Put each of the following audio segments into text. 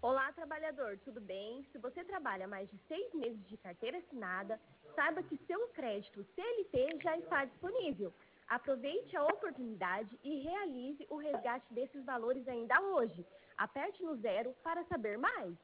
Olá, trabalhador, tudo bem? Se você trabalha mais de 6 meses de carteira assinada, saiba que seu crédito CLT já está disponível. Aproveite a oportunidade e realize o resgate desses valores ainda hoje. Aperte no 0 para saber mais.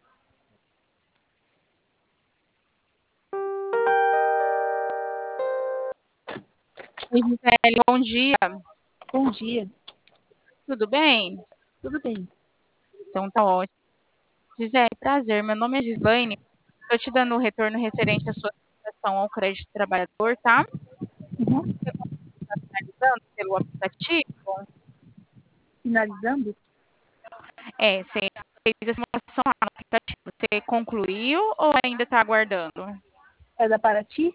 Oi, Gisele, bom dia. Bom dia, Tudo bem? tudo bem? Então tá ótimo. Gisele, prazer. Meu nome é Gislaine. Estou te dando um retorno referente à sua solicitação ao crédito trabalhador, tá? Uhum. Você está finalizando pelo aplicativo? Finalizando, Você fez a simulação lá no aplicativo. Você concluiu ou ainda está aguardando? é da Paraty?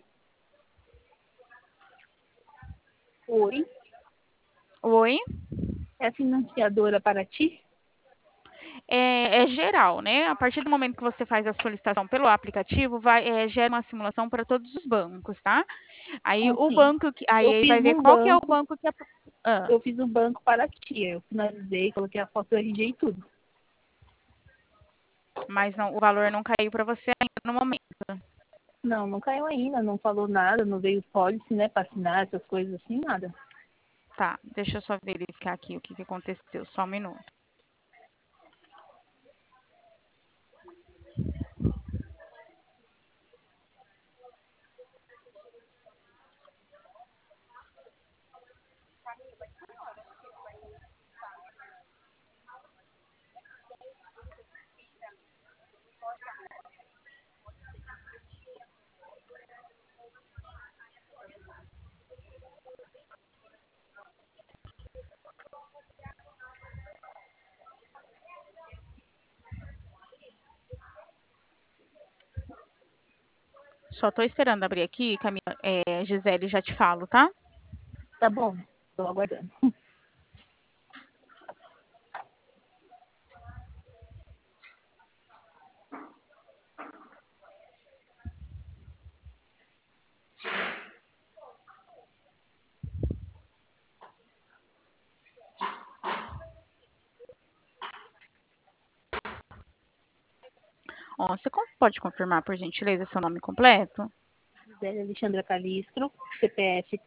Oi, Oi? é a financiadora Paraty? É geral, né? A partir do momento que você faz a solicitação pelo aplicativo, gera uma simulação para todos os bancos, tá? Aí o Assim, banco que eu aí fiz vai ver um qual que é o banco, banco que ah, eu fiz um banco Paraty, eu finalizei, coloquei a foto do RG e tudo. mas não, o valor não caiu para você ainda no momento. Não, não caiu ainda, não falou nada, não veio policy, né, para assinar, essas coisas assim, nada. Tá, deixa eu só verificar aqui o que aconteceu. Só um minuto. Só tô esperando abrir aqui, Camila, Gisele, já te falo, tá? Tá bom, tô aguardando. Ó, você pode confirmar, por gentileza, seu nome completo? Gisele Alexandra Calistro, CPF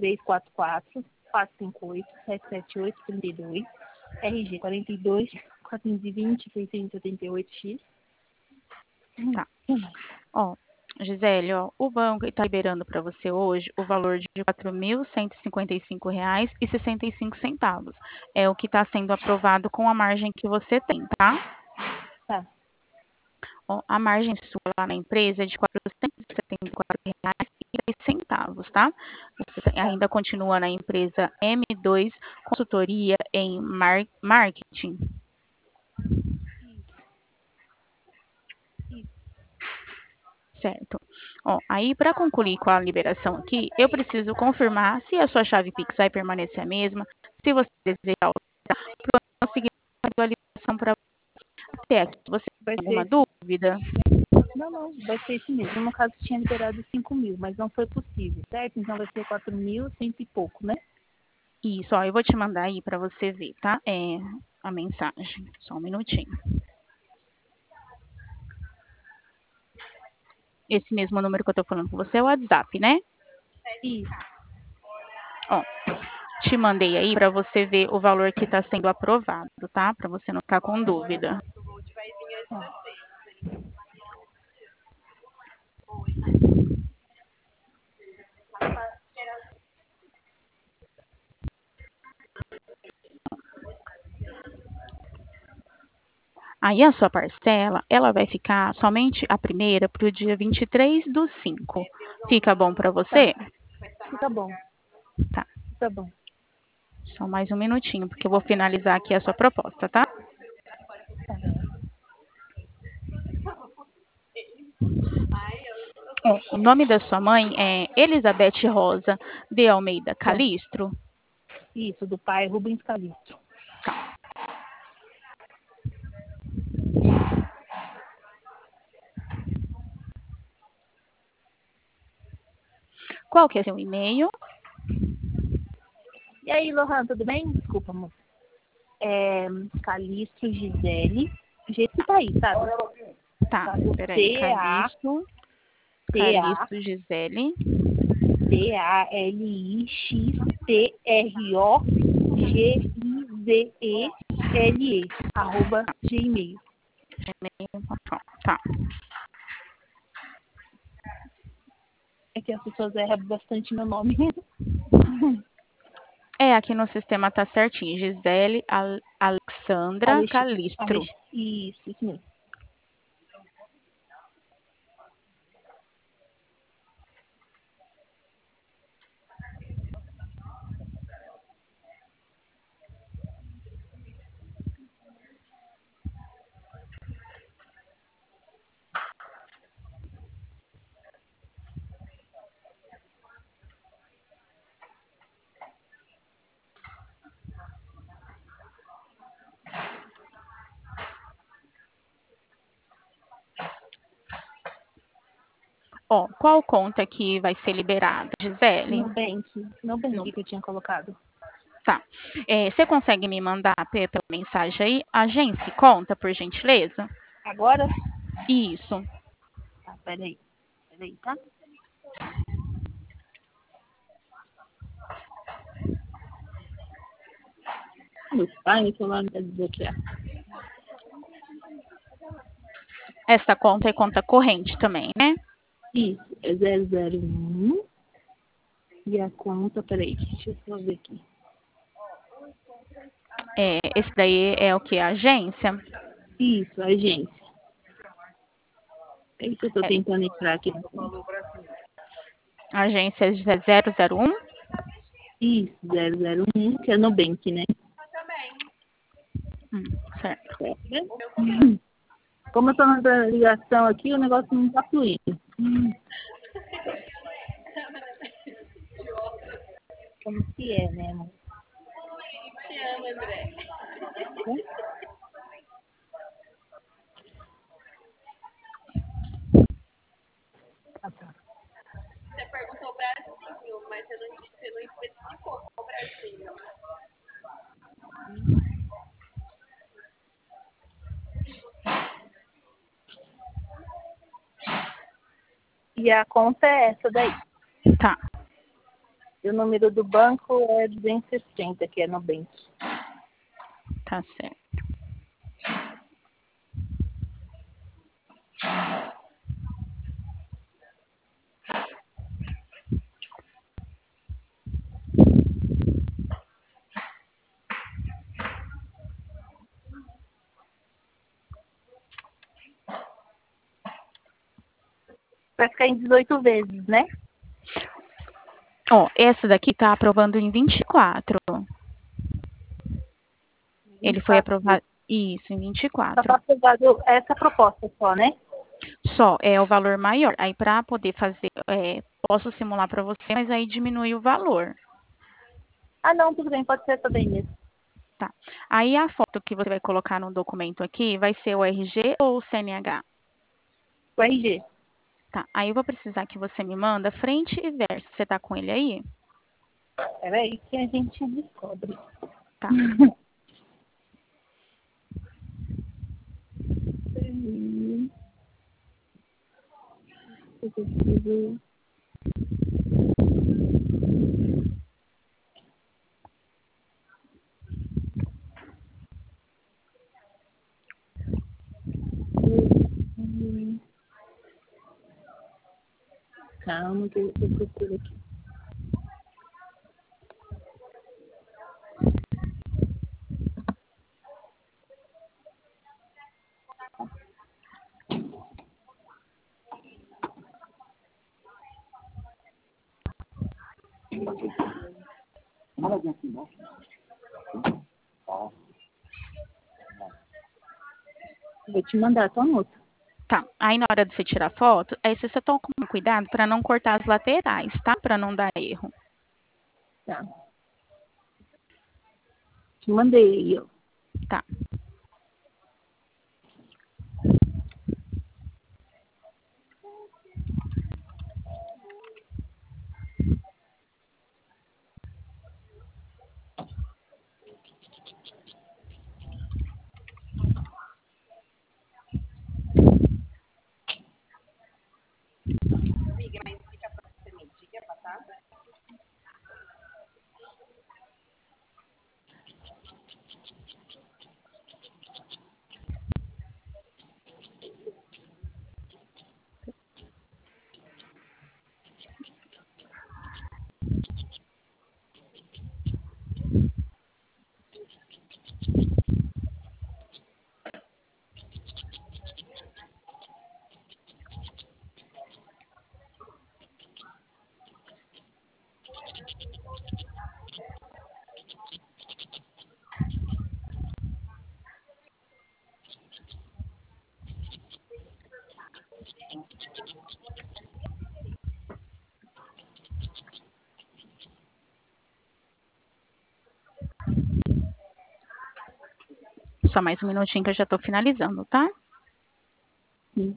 344-458-778-32, RG 42-420-688X. Tá. Que mais? Ó, Gisele, ó, o banco está liberando para você hoje o valor de R$ 4.155,65. É o que está sendo aprovado com a margem que você tem, tá? Tá. Ó, a margem sua lá na empresa é de R$ 474,10, tá? Você ainda continua na empresa M2 Consultoria em Marketing. Certo. Ó, aí, para concluir com a liberação aqui, eu preciso confirmar se a sua chave Pix vai permanecer a mesma, se você desejar alterar, para eu conseguir fazer a liberação para até aqui. Você Vai tem alguma ser. dúvida? Não, vai ser isso mesmo. No caso, tinha liberado 5.000, mas não foi possível, certo? Então vai ser 4.100 e pouco, né? Isso, ó, eu vou te mandar aí para você ver, tá? A mensagem. Só um minutinho. Esse mesmo número que eu tô falando com você é o WhatsApp, né? Isso. Ó, te mandei aí para você ver o valor que está sendo aprovado, tá? Para você não ficar com dúvida. Ó, Aí a sua parcela, ela vai ficar somente a primeira para o dia 23/5. Fica bom para tá. você? Fica bom. Tá. Fica bom. Só mais um minutinho, porque eu vou finalizar aqui a sua proposta, tá? Tá. Ó, o nome da sua mãe é Elizabeth Rosa de Almeida Bom, Calistro. isso, do pai Rubens Calixto. Qual que é seu e-mail? E aí, Lohan, tudo bem? Desculpa, amor. É Calixto Gisele, jeito que tá aí, sabe? Tá, O peraí. C-A, Calixto Gisele. CALIXTROGIZELE @gmail. gmail.com. Tá. É que as pessoas erram bastante meu nome. Aqui no sistema tá certinho. Gisele Alexandra Calistro. Isso mesmo. Ó, qual conta que vai ser liberada, Gisele? Nubank que eu tinha colocado. Tá. Você consegue me mandar pela mensagem aí? Agência, conta, por gentileza? Agora? Isso. Tá, peraí, tá? Meu pai me falou que desbloquear. Essa conta é conta corrente também, né? Isso, é 001. E a conta, peraí, deixa eu só ver aqui. Esse daí é o que? A agência? Isso, agência. É isso que eu tô tentando entrar aqui. A agência é 001? Isso, 001, que é Nubank, né? Certo. Como eu tô na ligação aqui, o negócio não tá fluindo. Como que é, né, amor? Te amo, André. Você perguntou o Brasil, mas você não especificou qual Brasil. E a conta é essa daí. Tá. E o número do banco é 260, que é Nubank. Tá certo. Vai ficar em 18 vezes, né? Ó, essa daqui tá aprovando em 24. Ele foi aprovado. Isso, em Só 24. tá aprovado essa proposta só, né? Só é o valor maior. Aí, para poder fazer, posso simular para você, mas aí diminui o valor. Ah, não, tudo bem, pode ser também mesmo. Tá. Aí, a foto que você vai colocar no documento aqui vai ser o RG ou o CNH? O RG. Tá. Aí, eu vou precisar que você me manda frente e verso. Você tá com ele aí? Peraí que a gente descobre. Tá. Eu preciso... Calma que eu procuro aqui. Vou te mandar, tua nota. Tá. Aí, na hora de você tirar foto, aí você só toma cuidado para não cortar as laterais, tá? Para não dar erro. Tá. Te mandei aí, ó. Tá. Só mais um minutinho que eu já estou finalizando, tá? Sim.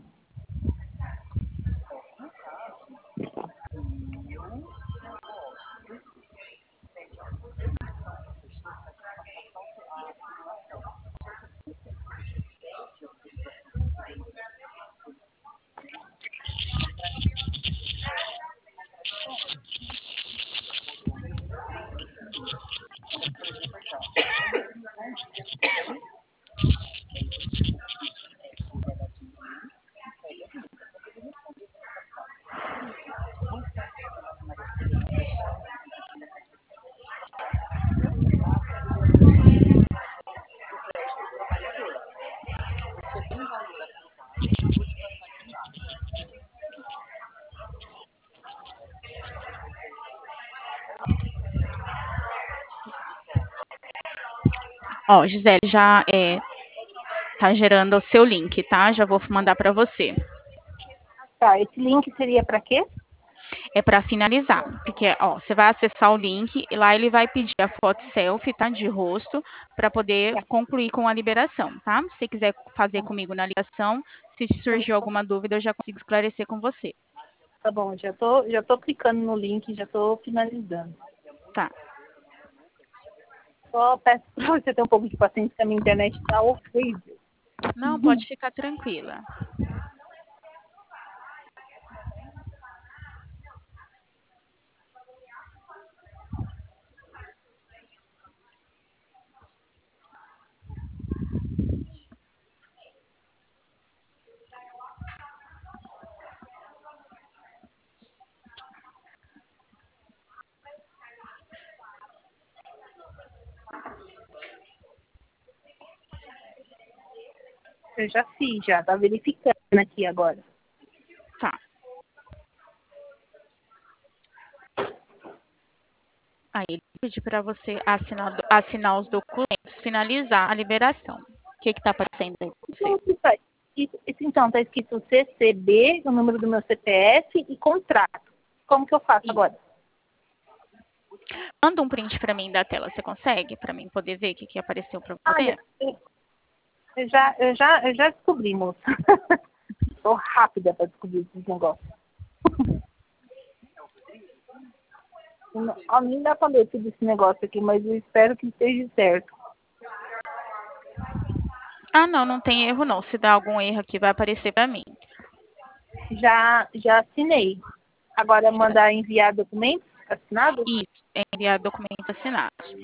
Ó, Gisele, já tá gerando o seu link, tá? Já vou mandar para você. Tá, esse link seria para quê? É para finalizar, porque ó, você vai acessar o link e lá ele vai pedir a foto selfie, tá, de rosto, para poder Tá, concluir com a liberação, tá? Se você quiser fazer comigo na ligação, se surgir alguma dúvida, eu já consigo esclarecer com você. tá bom, já tô clicando no link, já tô finalizando. Tá. Só peço para você ter um pouco de paciência, que a minha internet tá horrível. Não, pode ficar tranquila. Eu já fiz, já tá verificando aqui agora. Tá. Aí ele pede para você assinar os documentos, finalizar a liberação. O que está aparecendo aí para você? Então, então, tá escrito CCB, o número do meu CPF e contrato. Como que eu faço agora? Manda um print para mim da tela, você consegue? Para mim poder ver o que apareceu para você? Ah, eu já descobri, moça. Sou rápida para descobrir esses negócios. A mim dá para ler tudo esse negócio aqui, mas eu espero que esteja certo. Ah, não, não tem erro não. Se dá algum erro aqui, vai aparecer para mim. Já assinei. Agora mandar enviar documentos assinados? Isso, é enviar documentos assinados.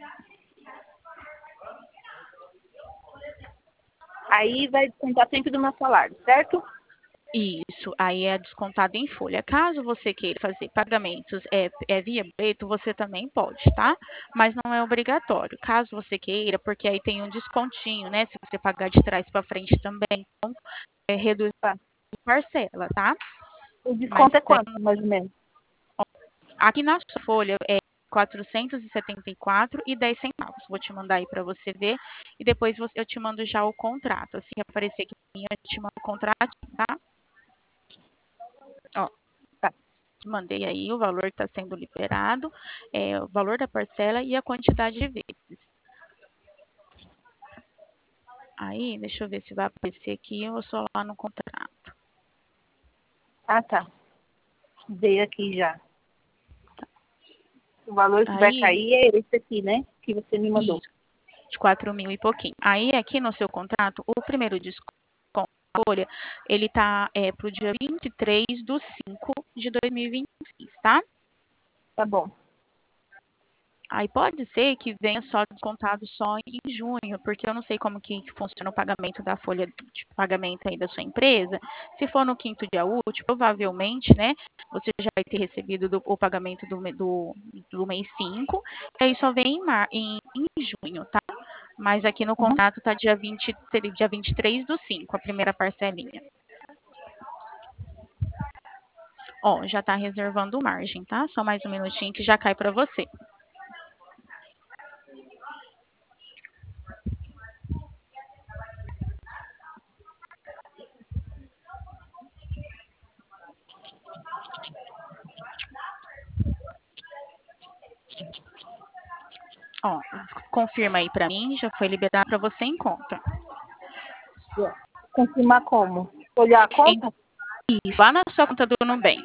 Aí vai descontar sempre do meu salário, certo? Isso, aí é descontado em folha. Caso você queira fazer pagamentos via boleto, você também pode, tá? Mas não é obrigatório. Caso você queira, porque aí tem um descontinho, né? Se você pagar de trás para frente também, então reduz Tá. a parcela, tá? O Mas desconto é quanto, mais ou menos? aqui na sua folha é 474,10 centavos. Vou te mandar aí para você ver e depois eu te mando já o contrato. Assim que aparecer aqui, eu te mando o contrato, tá? Ó, Tá. mandei aí o valor que está sendo liberado, o valor da parcela e a quantidade de vezes. Aí, deixa eu ver se vai aparecer aqui ou só lá no contrato. Ah, tá. Veio aqui já. O valor que vai Aí, cair é esse aqui, né? Que você me mandou. isso, de 4.000 e pouquinho. Aí, aqui no seu contrato, o primeiro desconto da folha, ele tá para o dia 23/5/2026, tá? Tá bom. Aí pode ser que venha só descontado só em junho, porque eu não sei como que funciona o pagamento da folha de pagamento aí da sua empresa. Se for no quinto dia útil, provavelmente, né, você já vai ter recebido o pagamento do mês 5, e aí só vem em junho, tá? Mas aqui no Uhum. contrato tá dia 23/5, a primeira parcelinha. Ó, já tá reservando margem, tá? Só mais um minutinho que já cai para você. Ó, confirma aí para mim, já foi liberado para você em conta. Confirmar como? Olhar a conta? Isso, lá na sua conta do Nubank.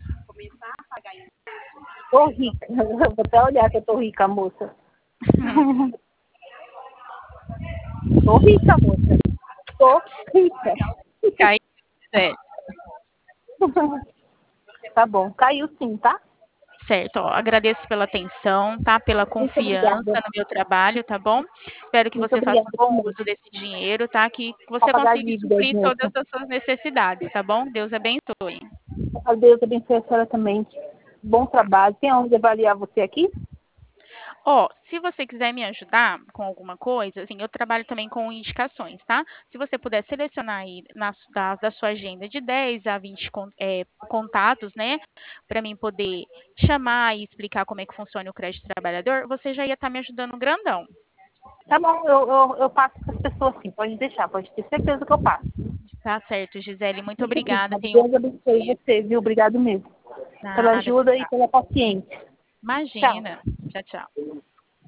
Tô rica. Vou até olhar que eu tô rica, moça. Tô rica, moça. Tô rica. Caiu, certo. Tá bom, caiu sim, tá? Certo, ó, agradeço pela atenção, tá? Pela Muito confiança obrigada. no meu trabalho, tá bom? Espero que Muito você faça obrigada bom também. uso desse dinheiro, tá? Que Pra você pagar as consiga dívidas, suprir todas moça. as suas necessidades, tá bom? Deus abençoe. Deus abençoe a senhora também. Bom trabalho. Tem onde avaliar você aqui? Ó, se você quiser me ajudar com alguma coisa, assim, eu trabalho também com indicações, tá? Se você puder selecionar aí da sua agenda de 10 a 20 contatos, né? Para mim poder chamar e explicar como é que funciona o crédito trabalhador, você já ia estar me ajudando grandão. Tá bom, eu passo para as pessoas sim. Pode deixar, pode ter certeza que eu passo. Tá certo, Gisele. Muito Muito obrigada. obrigada. Tenha um Deus bom abençoe dia. você, viu? Obrigado mesmo. Pela Nada, ajuda e tchau. pela paciência. Tchau. Imagina. Tchau, tchau.